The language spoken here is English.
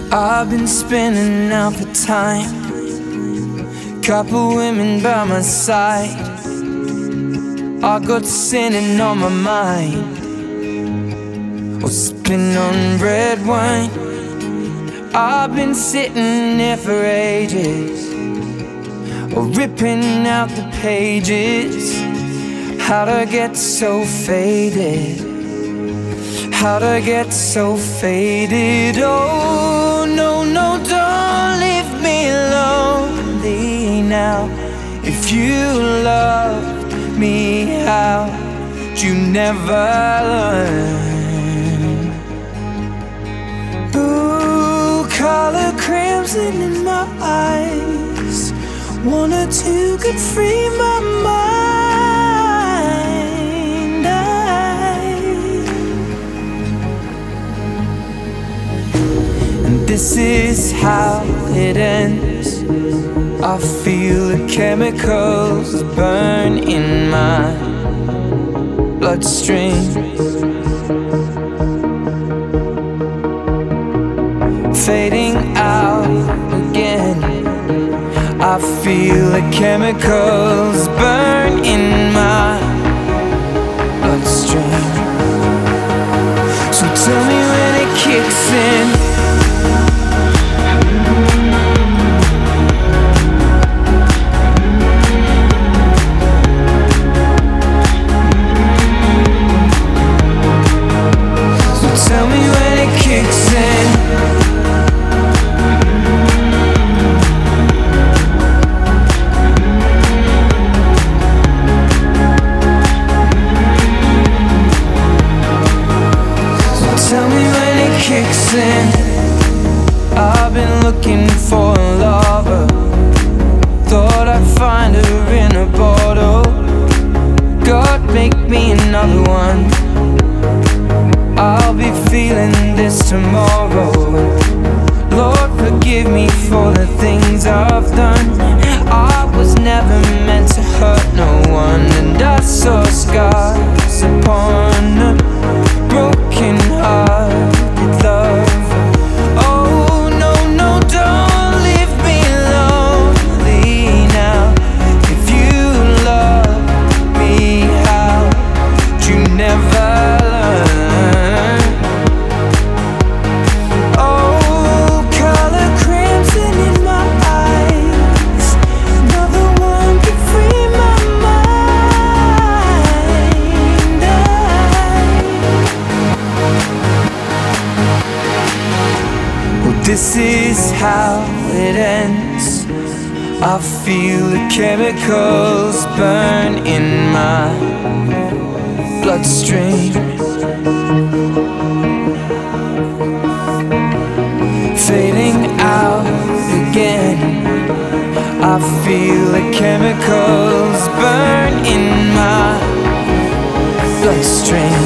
I've been spinning out the time, couple women by my side. I got sinning on my mind, or sipping on red wine. I've been sitting there for ages, or ripping out the pages. How'd I get so faded? How'd I get so faded? Oh, no, no, don't leave me lonely now. If you loved me, how'd you never learn? Ooh, color crimson in my eyes, one or two could free my mind. This is how it ends. I feel the chemicals burn in my bloodstream, fading out again. I feel the chemicals burn in my bloodstream. So tell me when it kicks in. Tell me when it kicks in. Tell me when it kicks in. I've been looking for a lover, thought I'd find her in a bottle. God, make me another one. I'll be feeling this tomorrow. Lord, forgive me for the things I've done. I was never meant to hurt no one, and I saw scars upon a broken hearted love. Oh, no, no, don't leave me lonely now. If you love me, how'd you never learn? Oh, color crimson in my eyes, another one could free my mind. Well, this is how it ends. I feel the chemicals burn in my bloodstream, fading out again. I feel the chemicals burn in my bloodstream.